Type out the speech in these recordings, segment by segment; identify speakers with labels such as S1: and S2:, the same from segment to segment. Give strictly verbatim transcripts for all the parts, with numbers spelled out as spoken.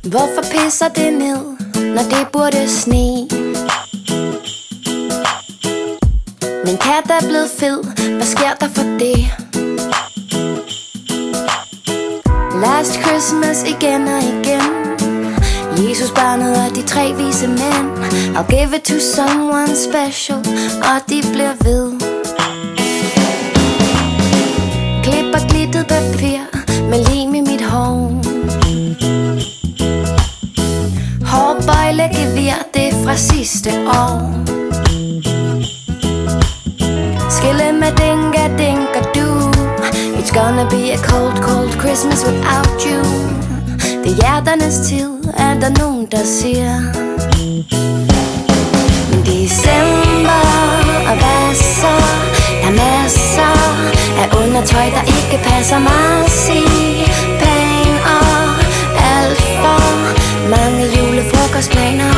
S1: Hvorfor pisser det ned, når det burde sne? Min kat er blevet fed, hvad sker der for det? Last Christmas igen og igen. Jesus barnet og de tre vise mænd. I'll give it to someone special, og de bliver ved. Klipper glittet papir med lim i mit hår. Hårbøjlegevir, det er fra sidste år. Skille med dinga dinga du. It's gonna be a cold, cold Christmas without you. Det er hjerternes tid, er der nogen der siger. December, og hvad så? Der er masser af undertøj, der ikke passer mig. Sig-pæn og alt for mange julefrokostplaner.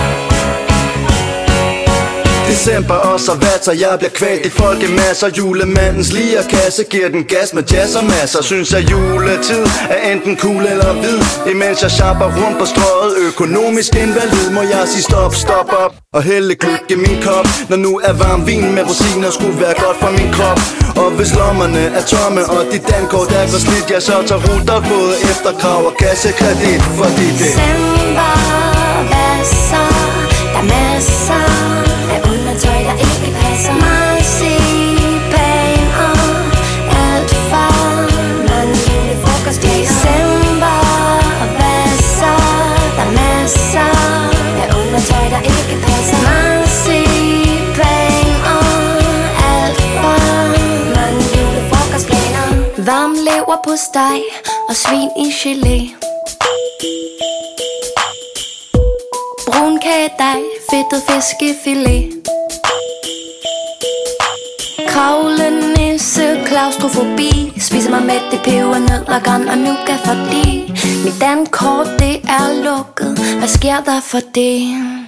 S2: December og så vatter, jeg bliver kvalt i folkemasser. Julemandens lierkasse giver den gas med jazz og masser. Synes at juletid er enten cool eller hvid. Imens jeg shopper rundt på strøget, økonomisk invalid, må jeg sige stop, stop op og hælde gløgg i min kop. Når nu er varm vin med rosiner skulle være godt for min krop. Og hvis lommerne er tomme og dit dankort er for slidt, jeg så tager ruter både efter krav og kassekredit. Fordi det
S1: December, hvad så? Der er masser af undertøj, der ikke passer mig. Sig-pæn og alt for mange julefrokost. December, hvad så? Der er masser af undertøj, der ikke passer mig. Sig-pæn og alt for mange julefrokostplaner. Varm lever på steg og svin i gelé. Brunkagedej, fedtet fiskefilet. Kravlenisse, klaustrofobi. Spiser mig med det peber, nødder, gran og nougat, fordi mit dankort det er lukket. Hvad sker der for det?